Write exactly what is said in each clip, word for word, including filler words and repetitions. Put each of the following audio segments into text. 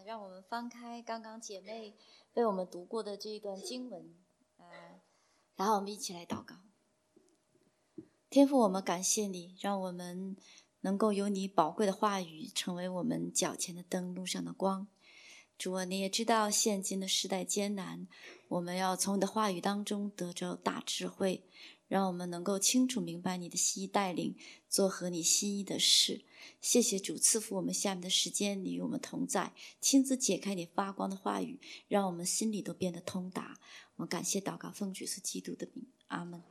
让我们翻开刚刚姐妹为我们读过的这一段经文，呃，然后我们一起来祷告。天父，我们感谢你，让我们能够有你宝贵的话语成为我们脚前的灯，路上的光。主啊，你也知道现今的时代艰难，我们要从你的话语当中得着大智慧，让我们能够清楚明白你的心意带领，做合你心意的事。谢谢主赐福我们下面的时间里与我们同在，亲自解开你发光的话语，让我们心里都变得通达。我们感谢祷告奉主耶稣基督的名，阿们。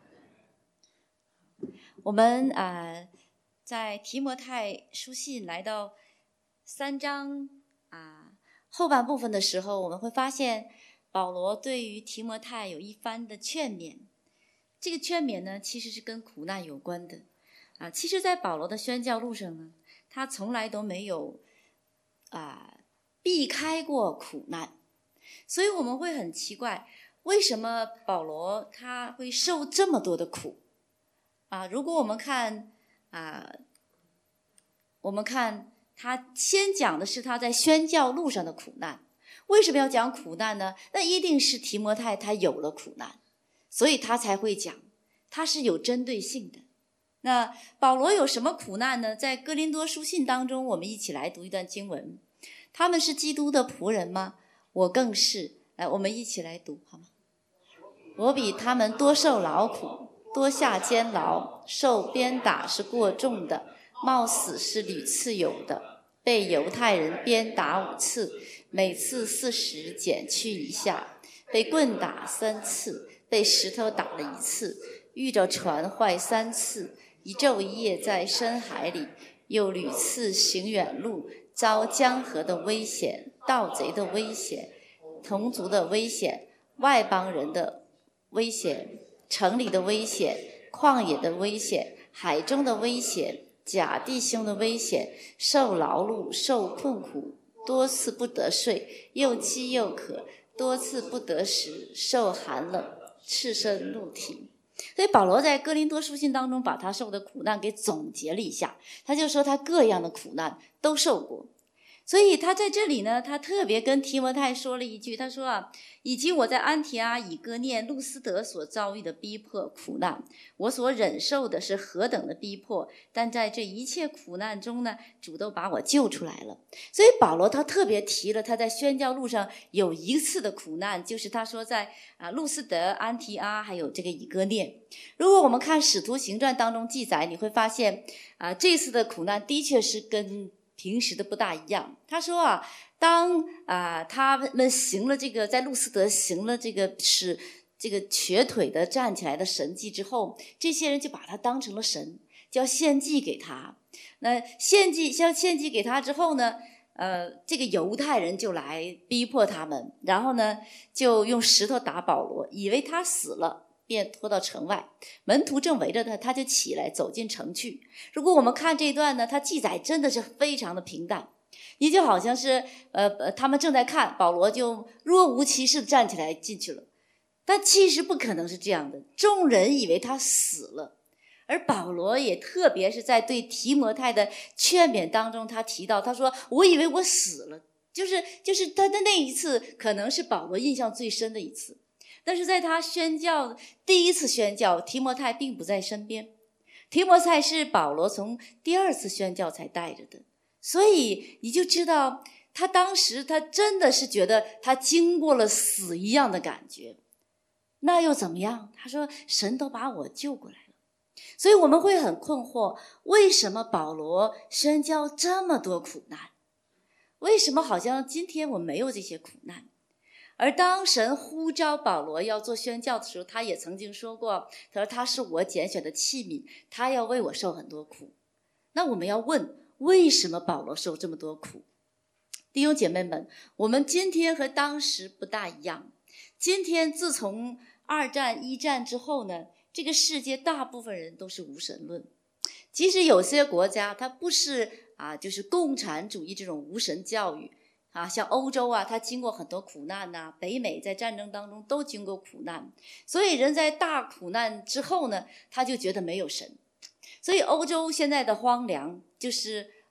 我们呃在提摩太书信来到三章啊、呃、后半部分的时候，我们会发现保罗对于提摩太有一番的劝勉。这个劝勉呢，其实是跟苦难有关的啊。其实在保罗的宣教路上呢，他从来都没有啊避开过苦难，所以我们会很奇怪，为什么保罗他会受这么多的苦啊？如果我们看啊，我们看他先讲的是他在宣教路上的苦难，为什么要讲苦难呢？那一定是提摩太他有了苦难，所以他才会讲，他是有针对性的。那保罗有什么苦难呢？在哥林多书信当中，我们一起来读一段经文。他们是基督的仆人吗？我更是。来，我们一起来读好吗？我比他们多受劳苦，多下监牢，受鞭打是过重的，冒死是屡次有的，被犹太人鞭打五次，每次四十减去一下，被棍打三次，被石头打了一次，遇着船坏三次，一昼一夜在深海里，又屡次行远路，遭江河的危险，盗贼的危险，同族的危险，外邦人的危险，城里的危险，旷野的危险，海中的危险，假弟兄的危险，受劳碌，受困苦，多次不得睡，又饥又渴，多次不得食，受寒冷，赤身露体。所以保罗在哥林多书信当中把他受的苦难给总结了一下，他就说他各样的苦难都受过。所以他在这里呢，他特别跟提摩太说了一句，他说啊，以及我在安提阿、以哥念、路斯德所遭遇的逼迫苦难，我所忍受的是何等的逼迫，但在这一切苦难中呢，主都把我救出来了。所以保罗他特别提了他在宣教路上有一次的苦难，就是他说在啊路斯德、安提阿还有这个以哥念。如果我们看使徒行传当中记载，你会发现啊这次的苦难的确是跟平时的不大一样。他说啊，当啊他们行了这个在路斯德行了这个使这个瘸腿的站起来的神迹之后，这些人就把他当成了神，就要献祭给他。那献祭要献祭给他之后呢，呃，这个犹太人就来逼迫他们，然后呢就用石头打保罗，以为他死了，便拖到城外，门徒正围着他，他就起来走进城去。如果我们看这一段呢，他记载真的是非常的平淡，也就好像是呃他们正在看，保罗就若无其事站起来进去了。但其实不可能是这样的，众人以为他死了。而保罗也特别是在对提摩太的劝勉当中，他提到，他说我以为我死了，就是就是他的那一次可能是保罗印象最深的一次。但是在他宣教第一次宣教，提摩太并不在身边，提摩太是保罗从第二次宣教才带着的，所以你就知道他当时他真的是觉得他经过了死一样的感觉。那又怎么样？他说神都把我救过来了。所以我们会很困惑，为什么保罗宣教这么多苦难？为什么好像今天我没有这些苦难？而当神呼召保罗要做宣教的时候，他也曾经说过，他说他是我拣选的器皿，他要为我受很多苦。那我们要问，为什么保罗受这么多苦？弟兄姐妹们，我们今天和当时不大一样。今天自从二战一战之后呢，这个世界大部分人都是无神论。即使有些国家它不是啊，就是共产主义这种无神教育啊，像欧洲啊，它经过很多苦难呐、啊，北美在战争当中都经过苦难，所以人在大苦难之后呢，他就觉得没有神。所以欧洲现在的荒凉，就是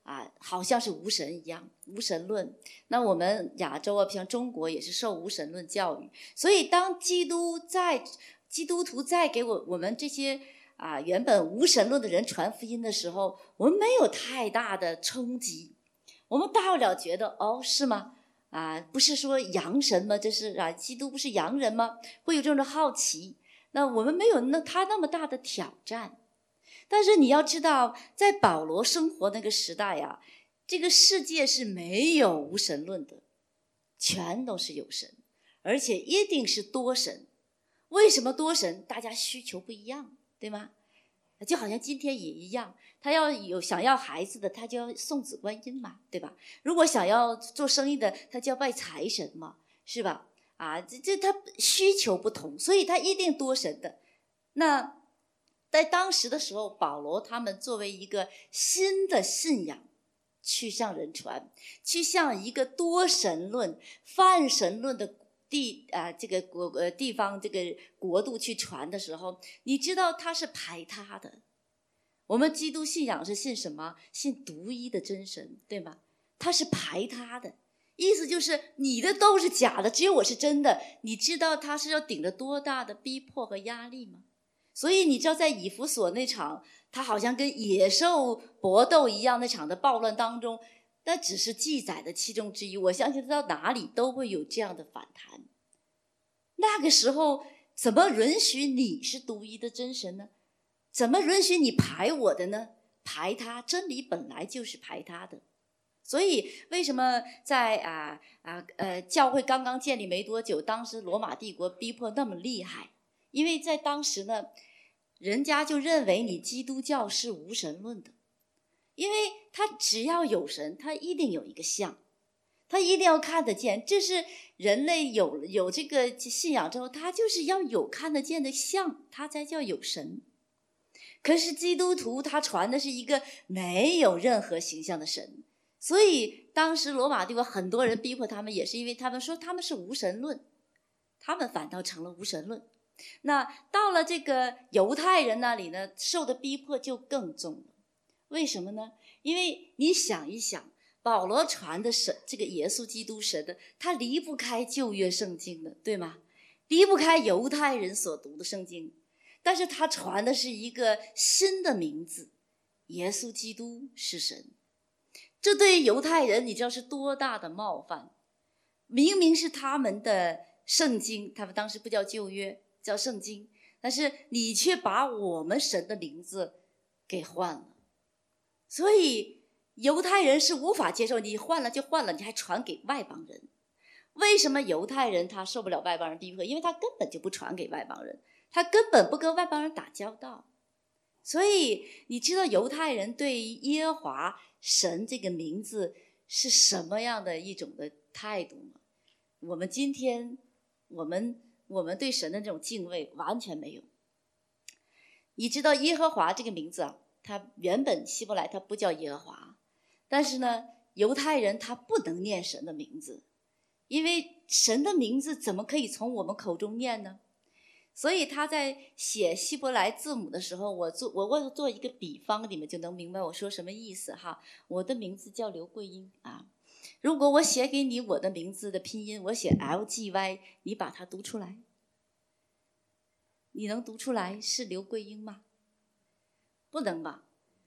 啊，好像是无神一样，无神论。那我们亚洲啊，像中国也是受无神论教育，所以当基督在基督徒在给我我们这些啊原本无神论的人传福音的时候，我们没有太大的冲击，我们大不了觉得哦，是吗？啊，不是说洋神吗？这是啊，基督不是洋人吗？会有这种好奇。那我们没有那他那么大的挑战。但是你要知道，在保罗生活那个时代呀，这个世界是没有无神论的，全都是有神，而且一定是多神。为什么多神？大家需求不一样，对吗？就好像今天也一样，他要有想要孩子的，他就要送子观音嘛，对吧？如果想要做生意的，他就要拜财神嘛，是吧？啊，这这他需求不同，所以他一定多神的。那在当时的时候，保罗他们作为一个新的信仰去向人传，去向一个多神论、泛神论的地啊这个国呃地方这个国度去传的时候，你知道他是排他的。我们基督信仰是信什么？信独一的真神，对吗？他是排他的，意思就是你的都是假的，只有我是真的。你知道他是要顶着多大的逼迫和压力吗？所以你知道在以弗所那场他好像跟野兽搏斗一样那场的暴乱当中，那只是记载的其中之一，我相信到哪里都会有这样的反弹。那个时候怎么允许你是独一的真神呢？怎么允许你排我的呢？排他，真理本来就是排他的。所以为什么在啊啊呃教会刚刚建立没多久，当时罗马帝国逼迫那么厉害？因为在当时呢，人家就认为你基督教是无神论的，因为他只要有神，他一定有一个像，他一定要看得见。这是人类有有这个信仰之后，他就是要有看得见的像，他才叫有神。可是基督徒他传的是一个没有任何形象的神，所以当时罗马帝国很多人逼迫他们，也是因为他们说他们是无神论，他们反倒成了无神论。那到了这个犹太人那里呢，受的逼迫就更重了。为什么呢？因为你想一想，保罗传的神，这个耶稣基督神的，他离不开旧约圣经的，对吗？离不开犹太人所读的圣经，但是他传的是一个新的名字，耶稣基督是神。这对于犹太人你知道是多大的冒犯？明明是他们的圣经，他们当时不叫旧约，叫圣经，但是你却把我们神的名字给换了。所以犹太人是无法接受，你换了就换了，你还传给外邦人。为什么犹太人他受不了外邦人逼迫？因为他根本就不传给外邦人，他根本不跟外邦人打交道。所以你知道犹太人对耶和华神这个名字是什么样的一种的态度吗？我们今天我们我们对神的这种敬畏完全没有。你知道耶和华这个名字啊，他原本希伯来他不叫耶和华，但是呢犹太人他不能念神的名字，因为神的名字怎么可以从我们口中念呢？所以他在写希伯来字母的时候，我做我为了做一个比方，你们就能明白我说什么意思哈。我的名字叫刘桂英啊，如果我写给你我的名字的拼音，我写 L G Y， 你把它读出来，你能读出来是刘桂英吗？不能吧。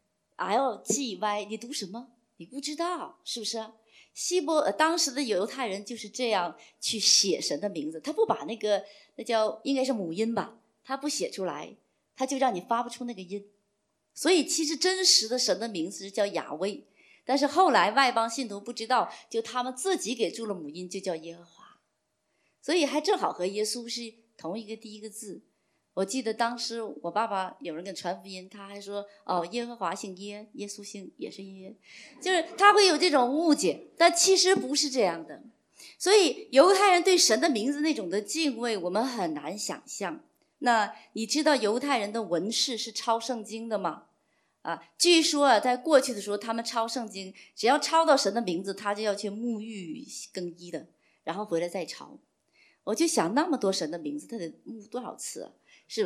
L G Y 你读什么？你不知道，是不是啊？希伯、呃、当时的犹太人就是这样去写神的名字，他不把那个那叫应该是母音吧，他不写出来，他就让你发不出那个音。所以其实真实的神的名字是叫雅威，但是后来外邦信徒不知道，就他们自己给注了母音，就叫耶和华。所以还正好和耶稣是同一个第一个字。我记得当时我爸爸有人给传福音，他还说哦，耶和华姓耶，耶稣姓也是耶，就是他会有这种误解，但其实不是这样的。所以犹太人对神的名字那种的敬畏，我们很难想象。那你知道犹太人的文士是抄圣经的吗？啊，据说啊，在过去的时候，他们抄圣经，只要抄到神的名字，他就要去沐浴更衣的，然后回来再抄。我就想那么多神的名字，他得沐多少次啊？是吧？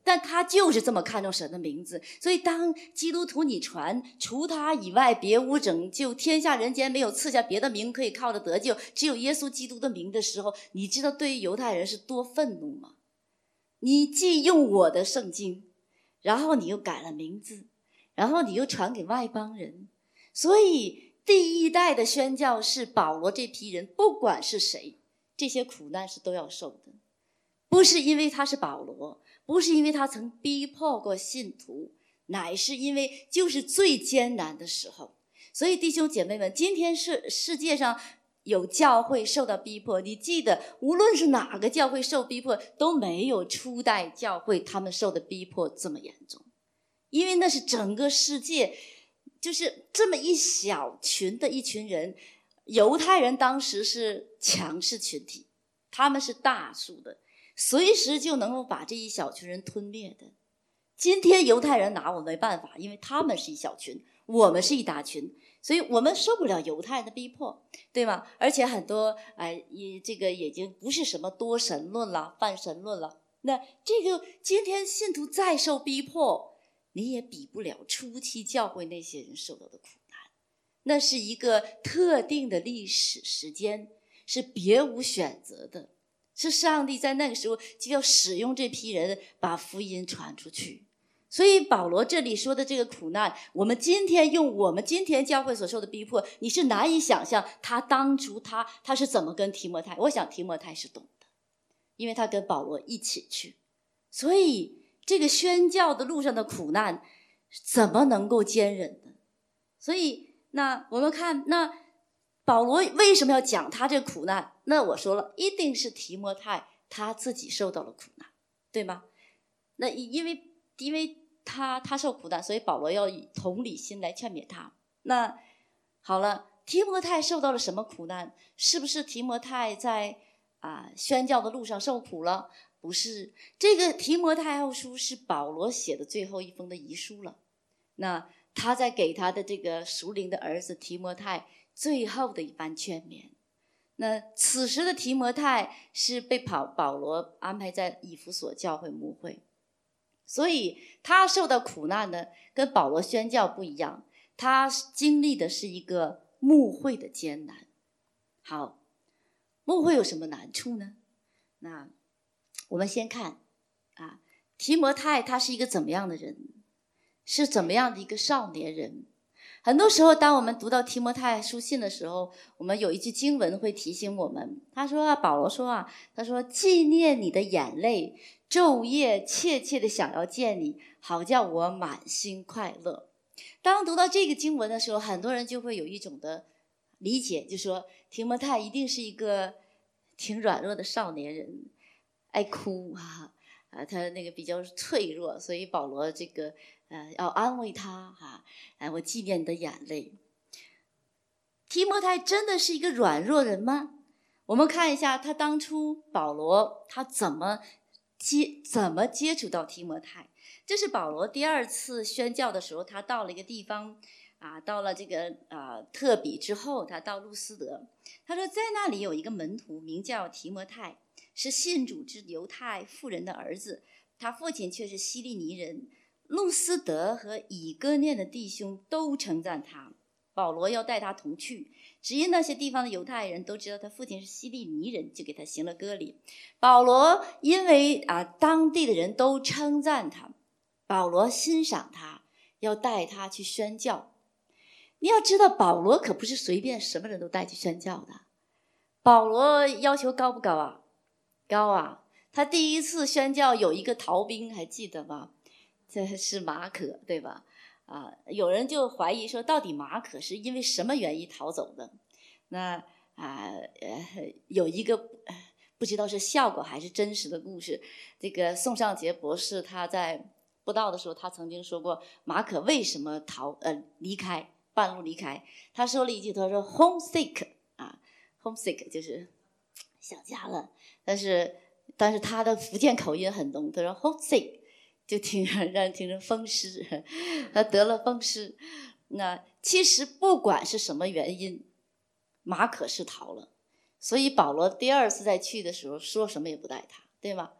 但他就是这么看重神的名字。所以当基督徒你传除他以外别无拯救，天下人间没有赐下别的名可以靠着得救，只有耶稣基督的名的时候，你知道对于犹太人是多愤怒吗？你既用我的圣经，然后你又改了名字，然后你又传给外邦人。所以第一代的宣教士保罗这批人，不管是谁，这些苦难是都要受的。不是因为他是保罗，不是因为他曾逼迫过信徒，乃是因为就是最艰难的时候。所以弟兄姐妹们，今天是世界上有教会受到逼迫，你记得无论是哪个教会受逼迫，都没有初代教会他们受的逼迫这么严重。因为那是整个世界就是这么一小群的一群人，犹太人当时是强势群体，他们是大数的，随时就能够把这一小群人吞灭的。今天犹太人拿我没办法，因为他们是一小群，我们是一大群，所以我们受不了犹太人的逼迫，对吗？而且很多哎，也这个已经不是什么多神论了、泛神论了。那这个今天信徒再受逼迫，你也比不了初期教会那些人受到的苦难。那是一个特定的历史时间，是别无选择的。是上帝在那个时候就要使用这批人把福音传出去。所以保罗这里说的这个苦难，我们今天用我们今天教会所受的逼迫，你是难以想象他当初他他是怎么跟提摩太，我想提摩太是懂的，因为他跟保罗一起去。所以这个宣教的路上的苦难怎么能够坚忍呢？所以那我们看，那保罗为什么要讲他这个苦难？那我说了，一定是提摩太他自己受到了苦难，对吗？那因为因为他他受苦难，所以保罗要以同理心来劝勉他。那好了，提摩太受到了什么苦难？是不是提摩太在啊、呃、宣教的路上受苦了？不是，这个提摩太后书是保罗写的最后一封的遗书了。那他在给他的这个属灵的儿子提摩太最后的一番劝勉。那此时的提摩太是被保保罗安排在以弗所教会牧会，所以他受到苦难呢，跟保罗宣教不一样，他经历的是一个牧会的艰难。好，牧会有什么难处呢？那我们先看啊，提摩太他是一个怎么样的人，是怎么样的一个少年人。很多时候当我们读到提摩太书信的时候，我们有一句经文会提醒我们，他说啊，保罗说啊，他说纪念你的眼泪，昼夜切切的想要见你，好叫我满心快乐。当读到这个经文的时候，很多人就会有一种的理解，就说提摩太一定是一个挺软弱的少年人，爱哭啊，啊，他那个比较脆弱，所以保罗这个呃要安慰他哈，哎、啊，我纪念你的眼泪。提摩太真的是一个软弱人吗？我们看一下他当初保罗他怎么接怎么接触到提摩太。这是保罗第二次宣教的时候，他到了一个地方啊，到了这个啊特比之后，他到路斯德，他说在那里有一个门徒名叫提摩太，是信主之犹太妇人的儿子，他父亲却是希利尼人。路斯德和以哥念的弟兄都称赞他，保罗要带他同去，只因那些地方的犹太人都知道他父亲是希利尼人，就给他行了割礼。保罗因为啊当地的人都称赞他，保罗欣赏他，要带他去宣教。你要知道，保罗可不是随便什么人都带去宣教的。保罗要求高不高啊？高啊！他第一次宣教有一个逃兵，还记得吗？这是马可，对吧？啊，有人就怀疑说，到底马可是因为什么原因逃走的？那啊呃有一个不知道是笑话还是真实的故事。这个宋尚杰博士他在布道的时候，他曾经说过马可为什么逃呃离开半路离开。他说了一句，他说 homesick 啊 homesick 就是想家了，但是但是他的福建口音很浓，他说 homesick 就听让人听成风湿，他得了风湿。那其实不管是什么原因，马可是逃了，所以保罗第二次再去的时候说什么也不带他，对吗？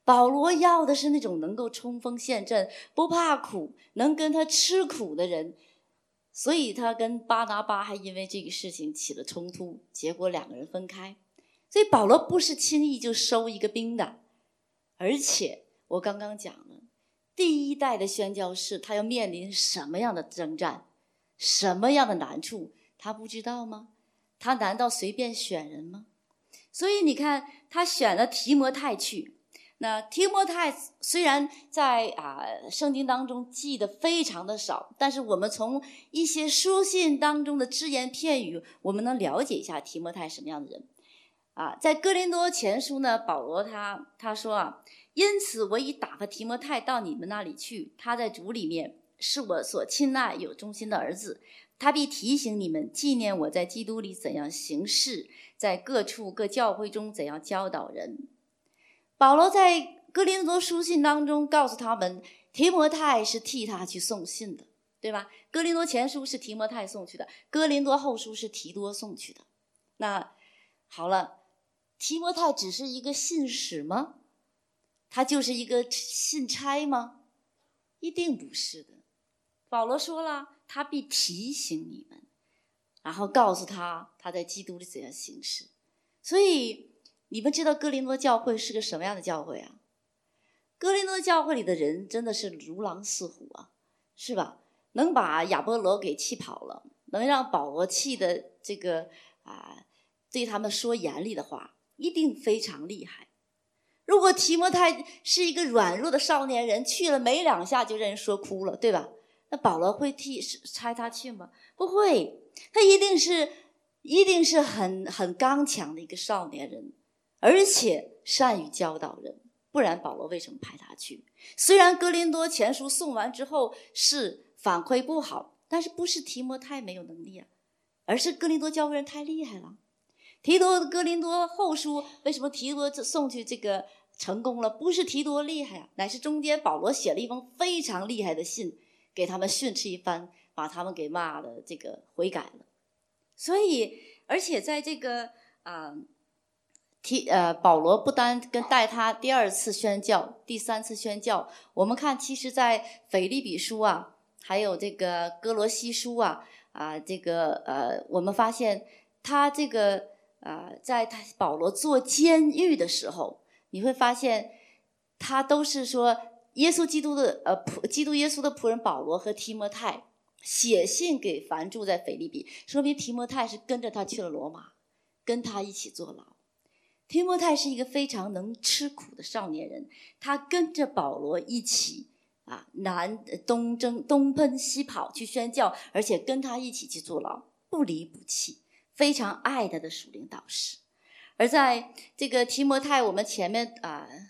保罗要的是那种能够冲锋陷阵、不怕苦、能跟他吃苦的人，所以他跟巴拿巴还因为这个事情起了冲突，结果两个人分开。所以保罗不是轻易就收一个兵的，而且我刚刚讲了，第一代的宣教士他要面临什么样的征战，什么样的难处，他不知道吗？他难道随便选人吗？所以你看，他选了提摩太去。那提摩太虽然在啊圣经当中记得非常的少，但是我们从一些书信当中的只言片语，我们能了解一下提摩太什么样的人。啊，在哥林多前书呢，保罗他他说啊，因此我已打发提摩太到你们那里去，他在主里面是我所亲爱有忠心的儿子，他必提醒你们纪念我在基督里怎样行事，在各处各教会中怎样教导人。保罗在哥林多书信当中告诉他们，提摩太是替他去送信的，对吧？哥林多前书是提摩太送去的，哥林多后书是提多送去的。那好了，提摩太只是一个信使吗？他就是一个信差吗？一定不是的。保罗说了，他必提醒你们，然后告诉他他在基督里怎样行事。所以你们知道哥林多教会是个什么样的教会啊？哥林多教会里的人真的是如狼似虎啊，是吧？能把亚波罗给气跑了，能让保罗气的这个啊，对他们说严厉的话，一定非常厉害。如果提摩太是一个软弱的少年人，去了没两下就让人说哭了，对吧？那保罗会替差他去吗？不会，他一定是一定是很很刚强的一个少年人，而且善于教导人，不然保罗为什么派他去？虽然哥林多前书送完之后是反馈不好，但是不是提摩太没有能力啊，而是哥林多教会人太厉害了。提多哥林多后书为什么提多送去这个成功了？不是提多厉害啊，乃是中间保罗写了一封非常厉害的信，给他们训斥一番，把他们给骂了，这个悔改了。所以，而且在这个啊、呃，提呃保罗不单跟带他第二次宣教、第三次宣教，我们看其实在腓立比书啊，还有这个哥罗西书啊啊、呃，这个呃，我们发现他这个。啊、呃，在他保罗做监狱的时候，你会发现他都是说耶稣基督的呃仆基督耶稣的仆人保罗和提摩太写信给凡住在腓立比，说明提摩太是跟着他去了罗马，跟他一起坐牢。提摩太是一个非常能吃苦的少年人，他跟着保罗一起啊南东征东奔西跑去宣教，而且跟他一起去坐牢，不离不弃。非常爱他的属灵导师。而在这个提摩太，我们前面啊、呃，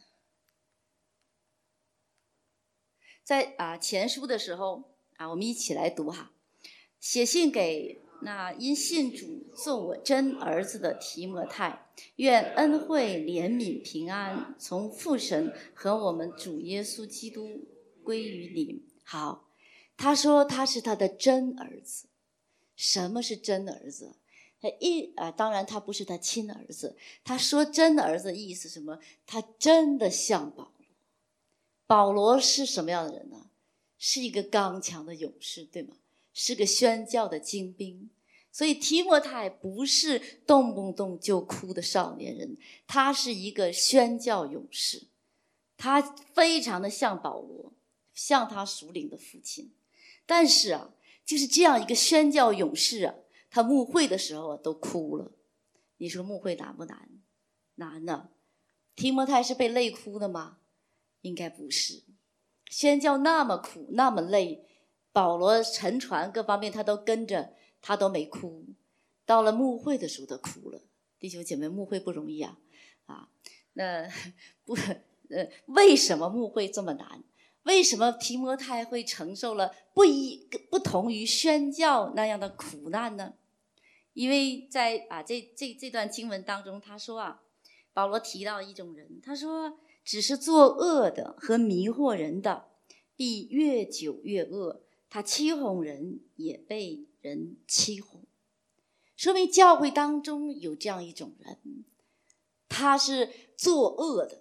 在啊、呃、前书的时候啊，我们一起来读哈，写信给那因信主做我真儿子的提摩太，愿恩惠、怜悯、平安从父神和我们主耶稣基督归于你。好，他说他是他的真儿子。什么是真儿子？他一啊，当然他不是他亲儿子。他说真儿子意思什么？他真的像保罗。保罗是什么样的人呢？是一个刚强的勇士，对吗？是个宣教的精兵。所以提摩太不是动不动就哭的少年人，他是一个宣教勇士。他非常的像保罗，像他属灵的父亲。但是啊，就是这样一个宣教勇士啊，他牧会的时候都哭了。你说牧会难不难？难呢。提摩太是被累哭的吗？应该不是。宣教那么苦那么累，保罗沉船各方面他都跟着，他都没哭。到了牧会的时候他哭了。弟兄姐妹，牧会不容易啊啊，那不呃，为什么牧会这么难？为什么提摩太会承受了不一不同于宣教那样的苦难呢？因为在啊这这这段经文当中，他说啊，保罗提到一种人，他说只是作恶的和迷惑人的，必越久越恶。他欺哄人，也被人欺哄。说明教会当中有这样一种人，他是作恶的，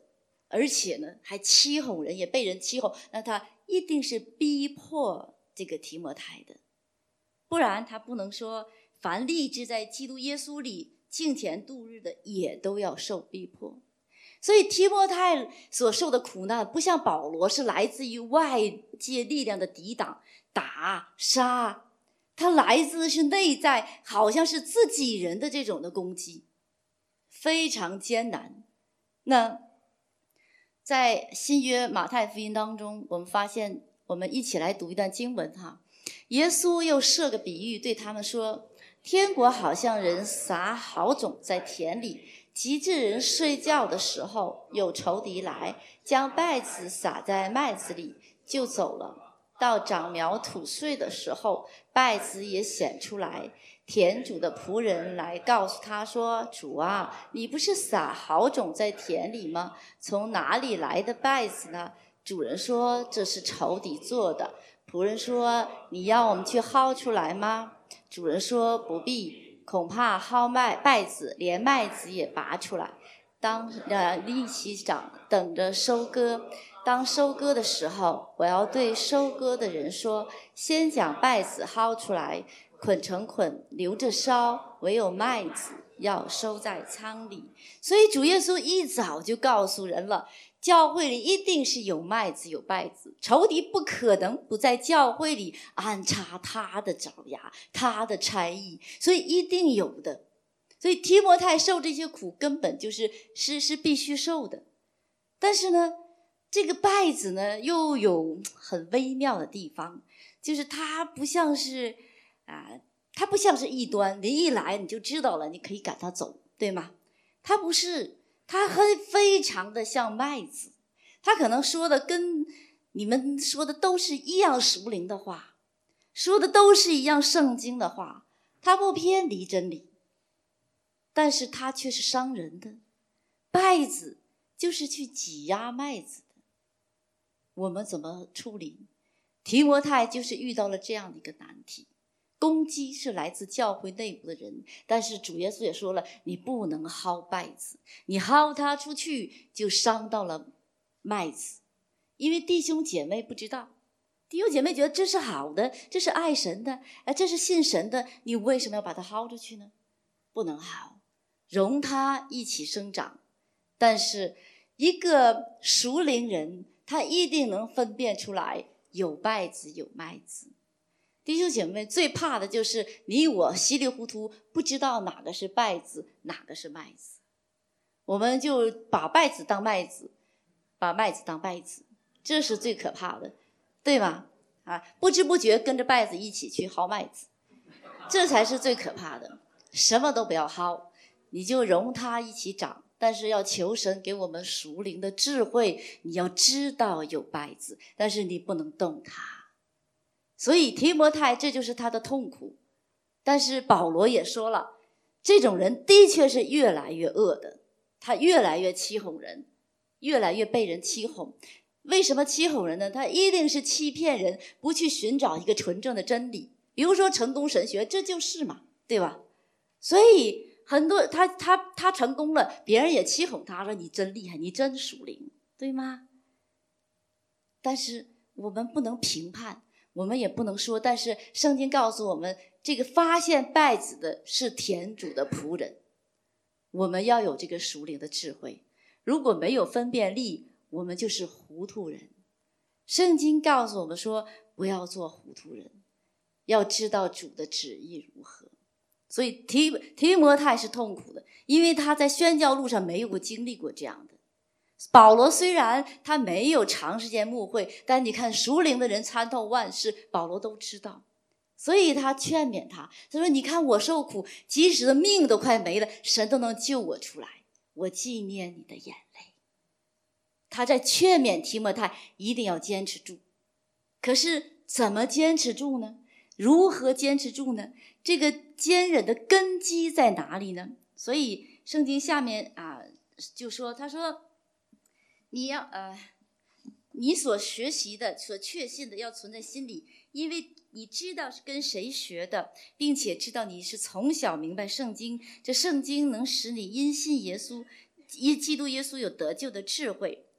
而且呢还欺哄人，也被人欺哄，那他一定是逼迫这个提摩太的，不然他不能说凡立志在基督耶稣里敬虔度日的也都要受逼迫。所以提摩太所受的苦难不像保罗是来自于外界力量的抵挡打杀，它来自是内在，好像是自己人的这种的攻击，非常艰难。那在新约马太福音当中，我们发现，我们一起来读一段经文哈。耶稣又设个比喻对他们说，天国好像人撒好种在田里，及至人睡觉的时候，有仇敌来将稗子撒在麦子里，就走了。到长苗吐穗的时候，稗子也显出来，田主的仆人来告诉他说，主啊，你不是撒好种在田里吗？从哪里来的稗子呢？主人说，这是仇敌做的。仆人说，你要我们去薅出来吗？主人说，不必，恐怕薅麦稗子连麦子也拔出来，当呃一起长，等着收割。当收割的时候，我要对收割的人说，先将稗子薅出来，捆成捆，留着烧，唯有麦子要收在仓里。所以主耶稣一早就告诉人了，教会里一定是有麦子有稗子，仇敌不可能不在教会里安插他的爪牙，他的差役，所以一定有的。所以提摩太受这些苦根本就是是是必须受的。但是呢，这个稗子呢又有很微妙的地方，就是它不像是啊，它不像是异端，你一来你就知道了，你可以赶它走，对吗？它不是，它很非常的像麦子，它可能说的跟你们说的都是一样属灵的话，说的都是一样圣经的话，它不偏离真理，但是它却是伤人的。稗子就是去挤压麦子的，我们怎么处理？提摩太就是遇到了这样的一个难题，攻击是来自教会内部的人，但是主耶稣也说了，你不能薅稗子，你薅它出去就伤到了麦子。因为弟兄姐妹不知道，弟兄姐妹觉得这是好的，这是爱神的，这是信神的，你为什么要把它薅出去呢？不能薅，容它一起生长。但是一个属灵人，他一定能分辨出来有稗子有麦子。弟兄姐妹最怕的就是你我稀里糊涂不知道哪个是稗子哪个是麦子，我们就把稗子当麦子，把麦子当稗子，这是最可怕的，对吧？啊，不知不觉跟着稗子一起去薅麦子，这才是最可怕的。什么都不要薅，你就容它一起长，但是要求神给我们属灵的智慧，你要知道有稗子，但是你不能动它。所以提摩太这就是他的痛苦。但是保罗也说了，这种人的确是越来越恶的，他越来越欺哄人，越来越被人欺哄。为什么欺哄人呢？他一定是欺骗人，不去寻找一个纯正的真理。比如说成功神学，这就是嘛，对吧？所以很多他他他成功了，别人也欺哄他，说你真厉害，你真属灵，对吗？但是我们不能评判，我们也不能说，但是圣经告诉我们，这个发现稗子的是田主的仆人，我们要有这个属灵的智慧。如果没有分辨力，我们就是糊涂人。圣经告诉我们说，不要做糊涂人，要知道主的旨意如何。所以提提摩太是痛苦的，因为他在宣教路上没有过经历过这样的。保罗虽然他没有长时间牧会，但你看属灵的人参透万事，保罗都知道，所以他劝勉他，他说你看我受苦，即使的命都快没了，神都能救我出来，我纪念你的眼泪。他在劝勉提摩太一定要坚持住。可是怎么坚持住呢？如何坚持住呢？这个坚忍的根基在哪里呢？所以圣经下面啊就说，他说你要呃，你所学习的、所确信的要存在心里，因为你知道是跟谁学的，并且知道你是从小明白圣经，这圣经能使你因信耶稣，因基督耶稣有得救的智慧。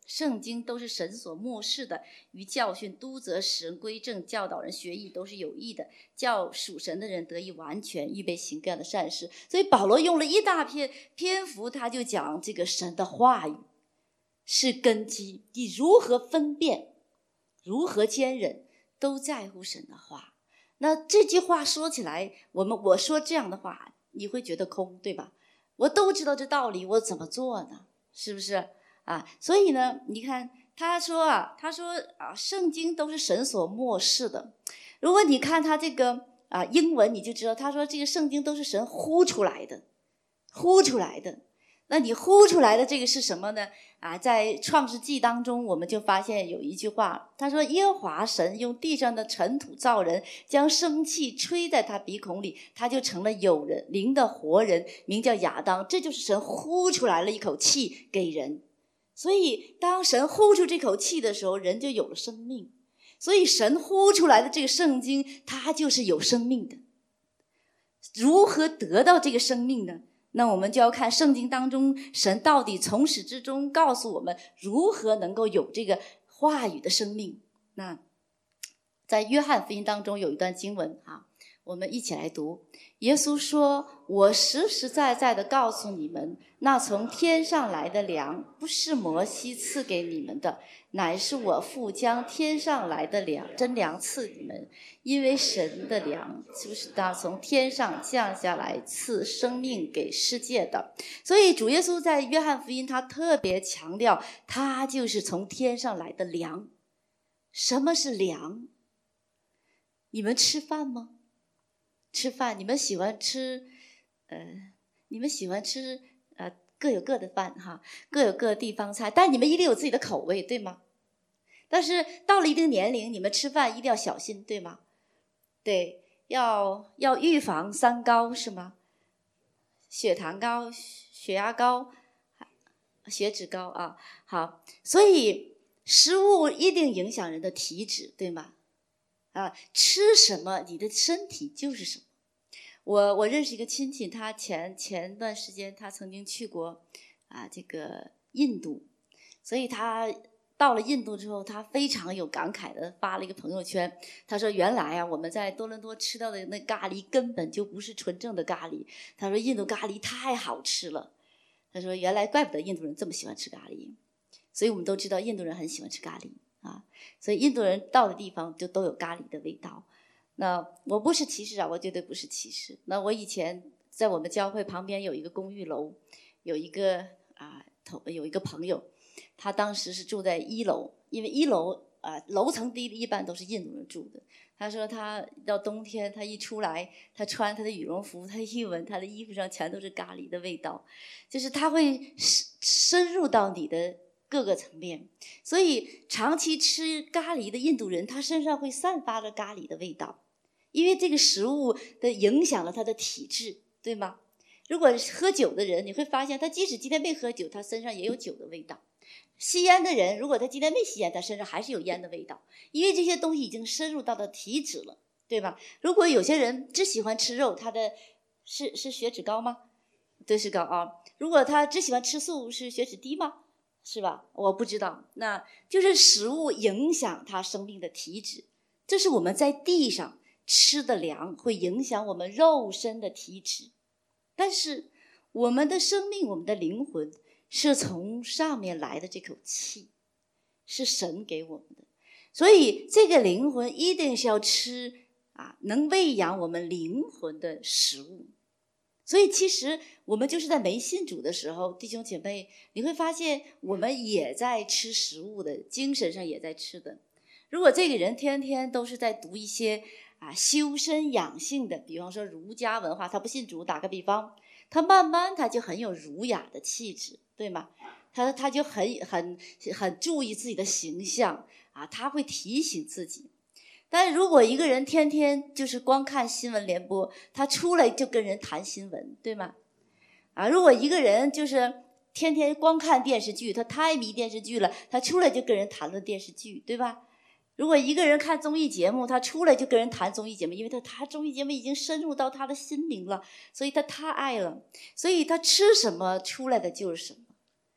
圣经都是神所默示的，于教训、督责、使人归正、教导人学义，都是有益的，叫属神的人得以完全，预备行各样的善事。所以保罗用了一大片篇幅，他就讲这个神的话语是根基，你如何分辨，如何坚忍，都在乎神的话。那这句话说起来，我们我说这样的话，你会觉得空，对吧？我都知道这道理，我怎么做呢？是不是啊？所以呢，你看他说啊，他说啊，圣经都是神所默示的。如果你看他这个啊英文，你就知道他说这个圣经都是神呼出来的，呼出来的。那你呼出来的这个是什么呢？啊，在创世纪当中，我们就发现有一句话，他说耶和华神用地上的尘土造人，将生气吹在他鼻孔里，他就成了有人灵的活人，名叫亚当。这就是神呼出来了一口气给人。所以当神呼出这口气的时候，人就有了生命。所以神呼出来的这个圣经，它就是有生命的。如何得到这个生命呢？那我们就要看圣经当中神到底从始至终告诉我们如何能够有这个话语的生命。那在约翰福音当中有一段经文啊，我们一起来读。耶稣说，我实实在在的告诉你们，那从天上来的粮不是摩西赐给你们的，乃是我父将天上来的粮真粮赐你们。因为神的粮就是他从天上降下来赐生命给世界的。所以主耶稣在约翰福音他特别强调，他就是从天上来的粮。什么是粮？你们吃饭吗？吃饭，你们喜欢吃呃你们喜欢吃呃各有各的饭哈，各有各的地方菜，但你们一定有自己的口味，对吗？但是到了一定年龄，你们吃饭一定要小心，对吗？对，要要预防三高，是吗？血糖高、血压高、血脂高啊。好，所以食物一定影响人的体脂，对吗？啊，吃什么，你的身体就是什么。我我认识一个亲戚，他前前段时间他曾经去过啊这个印度，所以他到了印度之后，他非常有感慨的发了一个朋友圈。他说：“原来啊，我们在多伦多吃到的那咖喱根本就不是纯正的咖喱。”他说：“印度咖喱太好吃了。”他说：“原来怪不得印度人这么喜欢吃咖喱。”所以我们都知道印度人很喜欢吃咖喱啊，所以印度人到的地方就都有咖喱的味道。那我不是歧视啊，我绝对不是歧视。那我以前在我们教会旁边有一个公寓楼，有一个啊，有一个朋友，他当时是住在一楼，因为一楼啊楼层低的一般都是印度人住的。他说他到冬天，他一出来，他穿他的羽绒服，他一闻他的衣服上全都是咖喱的味道，就是他会深入到你的各个层面。所以长期吃咖喱的印度人，他身上会散发着咖喱的味道，因为这个食物的影响了他的体质，对吗？如果喝酒的人，你会发现他即使今天没喝酒，他身上也有酒的味道。吸烟的人，如果他今天没吸烟，他身上还是有烟的味道，因为这些东西已经深入到他体脂了，对吧？如果有些人只喜欢吃肉，他的是是血脂高吗？对，是高啊。如果他只喜欢吃素，是血脂低吗？是吧？我不知道。那就是食物影响他生命的体脂，这是我们在地上吃的粮会影响我们肉身的体脂。但是我们的生命，我们的灵魂是从上面来的这口气，是神给我们的，所以这个灵魂一定是要吃啊，能喂养我们灵魂的食物。所以其实我们就是在没信主的时候，弟兄姐妹，你会发现我们也在吃食物的，精神上也在吃的。如果这个人天天都是在读一些啊修身养性的，比方说儒家文化，他不信主，打个比方，他慢慢他就很有儒雅的气质，对吗？他他就很很很注意自己的形象啊，他会提醒自己。但是如果一个人天天就是光看新闻联播，他出来就跟人谈新闻，对吗？啊，如果一个人就是天天光看电视剧，他太迷电视剧了，他出来就跟人谈论电视剧，对吧？如果一个人看综艺节目，他出来就跟人谈综艺节目，因为他他综艺节目已经深入到他的心灵了，所以他太爱了，所以他吃什么出来的就是什么。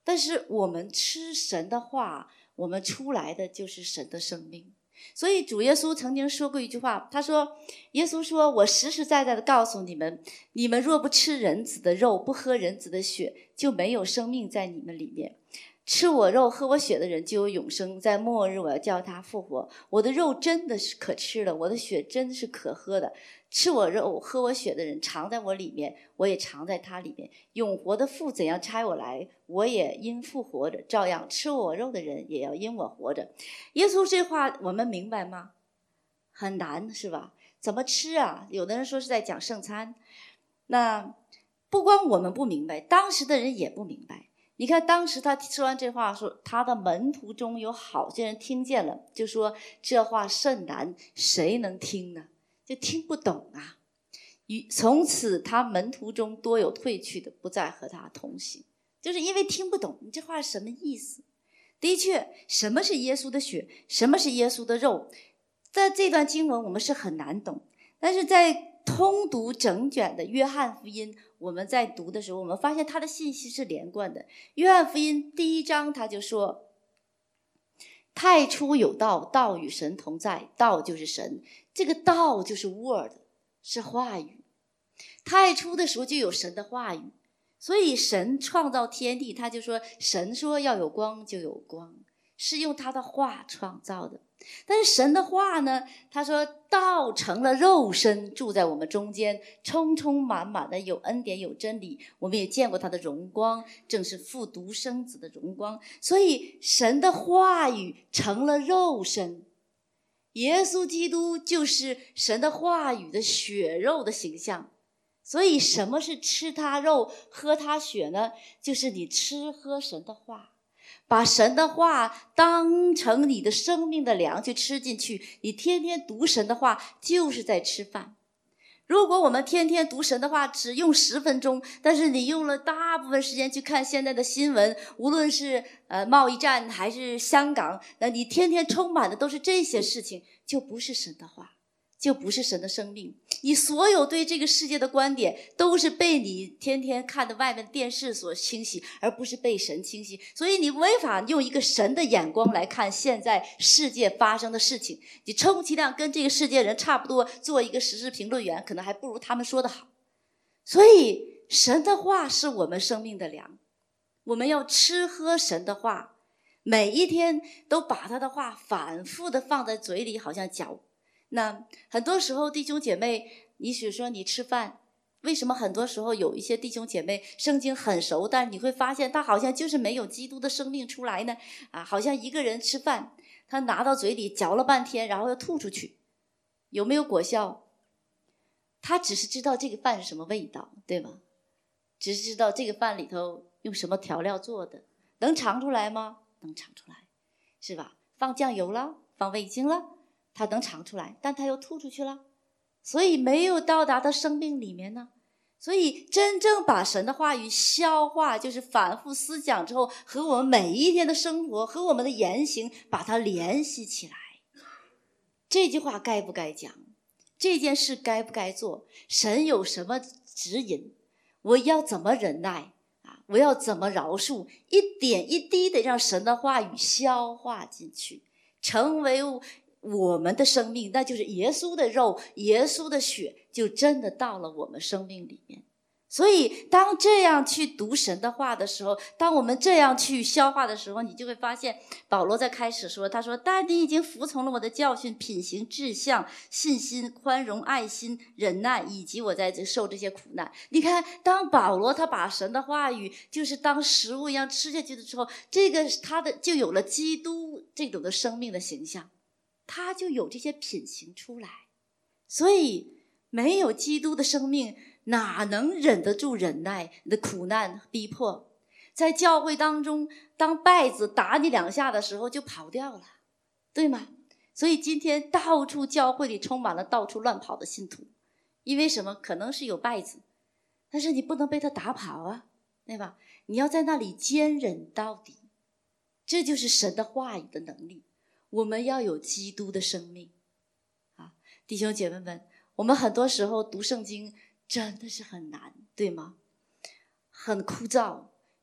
但是我们吃神的话，我们出来的就是神的生命。所以主耶稣曾经说过一句话，他说，耶稣说，我实实在在的告诉你们，你们若不吃人子的肉，不喝人子的血，就没有生命在你们里面。吃我肉喝我血的人就有永生，在末日我要叫他复活。我的肉真的是可吃的，我的血真是可喝的。吃我肉喝我血的人藏在我里面，我也藏在他里面。永活的父怎样差我来，我也因父活着，照样吃我肉的人也要因我活着。耶稣这话我们明白吗？很难，是吧？怎么吃啊？有的人说是在讲圣餐，那不光我们不明白，当时的人也不明白。你看当时他说完这话，说他的门徒中有好些人听见了，就说这话甚难，谁能听呢？就听不懂啊。从此他门徒中多有退去的，不再和他同行，就是因为听不懂你这话是什么意思。的确，什么是耶稣的血，什么是耶稣的肉，在这段经文我们是很难懂，但是在通读整卷的约翰福音，我们在读的时候，我们发现它的信息是连贯的。约翰福音第一章他就说，太初有道，道与神同在，道就是神，这个道就是 word， 是话语。太初的时候就有神的话语，所以神创造天地，他就说，神说要有光就有光，是用他的话创造的。但是神的话呢，他说道成了肉身，住在我们中间，充充满满的有恩典有真理，我们也见过他的荣光，正是父独生子的荣光。所以神的话语成了肉身，耶稣基督就是神的话语的血肉的形象。所以什么是吃他肉喝他血呢？就是你吃喝神的话，把神的话当成你的生命的粮去吃进去。你天天读神的话就是在吃饭。如果我们天天读神的话只用十分钟，但是你用了大部分时间去看现在的新闻，无论是呃贸易战还是香港，那你天天充满的都是这些事情，就不是神的话，就不是神的生命。你所有对这个世界的观点都是被你天天看的外面的电视所清洗，而不是被神清洗。所以你没法用一个神的眼光来看现在世界发生的事情，你充其量跟这个世界人差不多，做一个时事评论员，可能还不如他们说的好。所以神的话是我们生命的粮，我们要吃喝神的话，每一天都把他的话反复的放在嘴里，好像嚼。那很多时候弟兄姐妹，也许说你吃饭，为什么很多时候有一些弟兄姐妹圣经很熟，但你会发现他好像就是没有基督的生命出来呢？啊，好像一个人吃饭，他拿到嘴里嚼了半天，然后又吐出去，有没有果效？他只是知道这个饭是什么味道，对吗？只是知道这个饭里头用什么调料做的，能尝出来吗？能尝出来，是吧？放酱油了，放味精了，他能尝出来，但他又吐出去了，所以没有到达到生命里面呢。所以真正把神的话语消化，就是反复思想之后，和我们每一天的生活和我们的言行把它联系起来。这句话该不该讲？这件事该不该做？神有什么指引？我要怎么忍耐啊？我要怎么饶恕？一点一滴的让神的话语消化进去，成为我们的生命，那就是耶稣的肉，耶稣的血就真的到了我们生命里面。所以当这样去读神的话的时候，当我们这样去消化的时候，你就会发现保罗在开始说，他说但你已经服从了我的教训，品行志向信心宽容爱心忍耐，以及我在这受这些苦难。你看当保罗他把神的话语就是当食物一样吃下去的时候，这个他的就有了基督这种的生命的形象，他就有这些品行出来。所以没有基督的生命，哪能忍得住忍耐的苦难逼迫？在教会当中，当拜子打你两下的时候就跑掉了，对吗？所以今天到处教会里充满了到处乱跑的信徒，因为什么？可能是有拜子，但是你不能被他打跑啊，对吧？你要在那里坚忍到底，这就是神的话语的能力。我们要有基督的生命啊，弟兄姐妹们，我们很多时候读圣经真的是很难，对吗？很枯燥，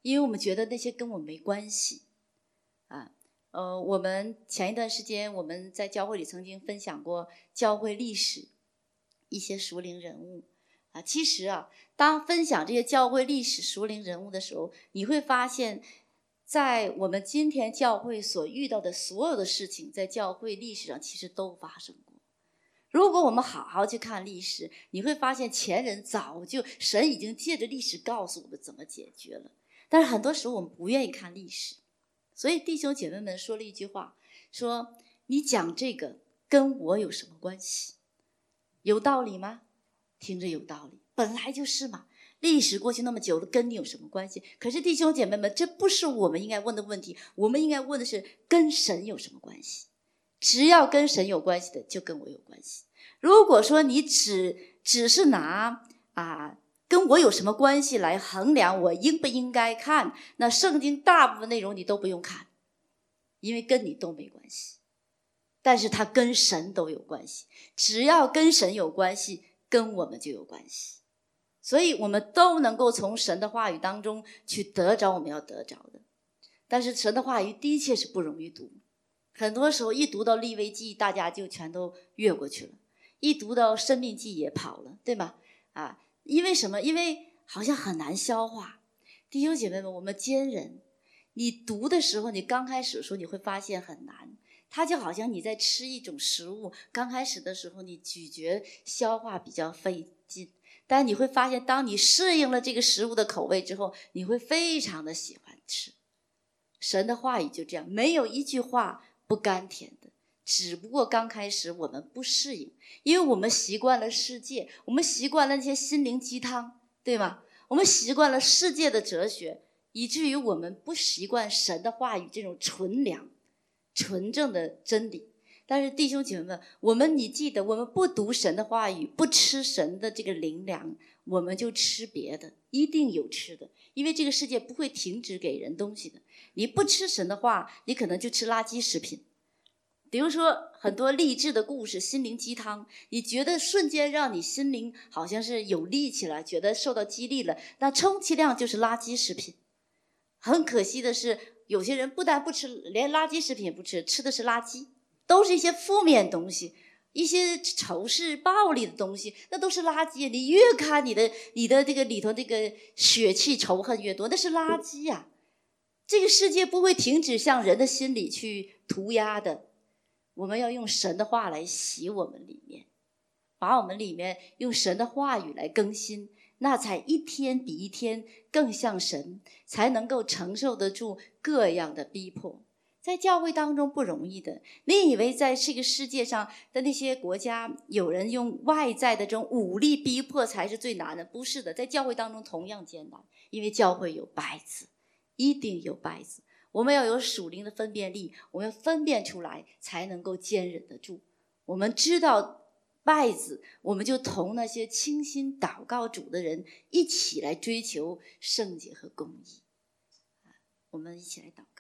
因为我们觉得那些跟我没关系啊。呃，我们前一段时间我们在教会里曾经分享过教会历史一些属灵人物啊。其实啊，当分享这些教会历史属灵人物的时候，你会发现在我们今天教会所遇到的所有的事情，在教会历史上其实都发生过。如果我们好好去看历史，你会发现前人早就神已经借着历史告诉我们怎么解决了。但是很多时候我们不愿意看历史，所以弟兄姐妹们说了一句话，说你讲这个跟我有什么关系？有道理吗？听着有道理，本来就是嘛。历史过去那么久了，跟你有什么关系？可是弟兄姐妹们，这不是我们应该问的问题，我们应该问的是跟神有什么关系？只要跟神有关系的，就跟我有关系。如果说你只只是拿啊跟我有什么关系来衡量我应不应该看，那圣经大部分内容你都不用看，因为跟你都没关系。但是它跟神都有关系，只要跟神有关系，跟我们就有关系。所以我们都能够从神的话语当中去得着我们要得着的。但是神的话语的确是不容易读，很多时候一读到利未记，大家就全都越过去了，一读到申命记也跑了，对吗？啊，因为什么？因为好像很难消化。弟兄姐妹们，我们坚忍，你读的时候，你刚开始的时候你会发现很难，它就好像你在吃一种食物，刚开始的时候你咀嚼消化比较费劲，但你会发现当你适应了这个食物的口味之后，你会非常的喜欢吃。神的话语就这样，没有一句话不甘甜的，只不过刚开始我们不适应，因为我们习惯了世界，我们习惯了那些心灵鸡汤，对吗？我们习惯了世界的哲学，以至于我们不习惯神的话语这种纯良纯正的真理。但是弟兄姐妹们，我们你记得，我们不读神的话语，不吃神的这个灵粮，我们就吃别的，一定有吃的，因为这个世界不会停止给人东西的。你不吃神的话，你可能就吃垃圾食品。比如说很多励志的故事，心灵鸡汤，你觉得瞬间让你心灵好像是有力起来，觉得受到激励了，那充其量就是垃圾食品。很可惜的是，有些人不但不吃，连垃圾食品也不吃，吃的是垃圾，都是一些负面东西，一些仇视暴力的东西，那都是垃圾。你越看你的你的这个里头这个血气仇恨越多，那是垃圾啊。这个世界不会停止向人的心里去涂鸦的，我们要用神的话来洗我们里面，把我们里面用神的话语来更新，那才一天比一天更像神，才能够承受得住各样的逼迫。在教会当中不容易的，你以为在这个世界上的那些国家，有人用外在的这种武力逼迫才是最难的？不是的，在教会当中同样艰难，因为教会有稗子，一定有稗子。我们要有属灵的分辨力，我们分辨出来才能够坚忍得住。我们知道稗子，我们就同那些倾心祷告主的人一起来追求圣洁和公义。我们一起来祷告。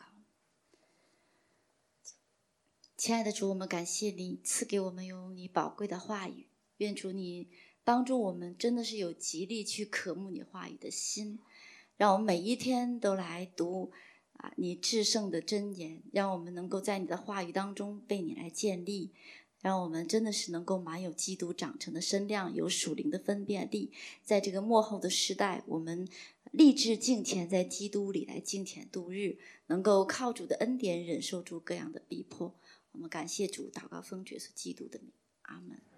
亲爱的主，我们感谢你赐给我们有你宝贵的话语，愿主你帮助我们真的是有极力去渴慕你话语的心，让我们每一天都来读啊你至圣的真言，让我们能够在你的话语当中被你来建立，让我们真的是能够满有基督长成的身量，有属灵的分辨力，在这个末后的时代，我们立志敬虔，在基督里来敬虔度日，能够靠主的恩典忍受住各样的逼迫。我们感谢主，祷告奉主耶稣基督的名，阿们。